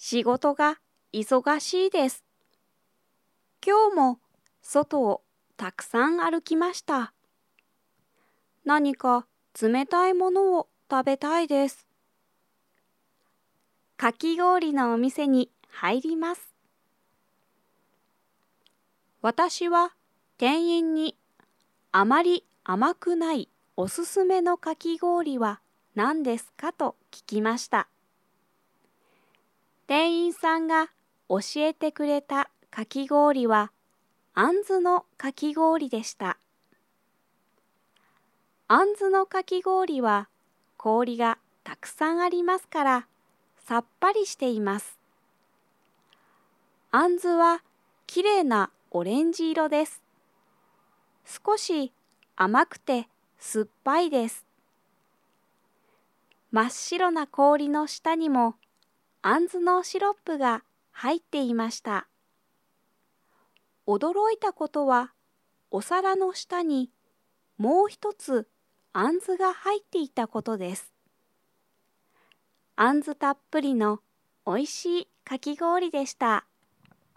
仕事が忙しいです。今日も外をたくさん歩きました。何か冷たいものを食べたいです。かき氷のお店に入ります。私は店員にあまり甘くないおすすめのかき氷は何ですかと聞きました。店員さんが教えてくれたかき氷はあんずのかき氷でした。あんずのかき氷は氷がたくさんありますからさっぱりしています。あんずはきれいなオレンジ色です。少し甘くて酸っぱいです。真っ白な氷の下にもあんずのシロップが入っていました。驚いたことはお皿の下にもう一つあんずが入っていたことです。あんずたっぷりのおいしいかき氷でした。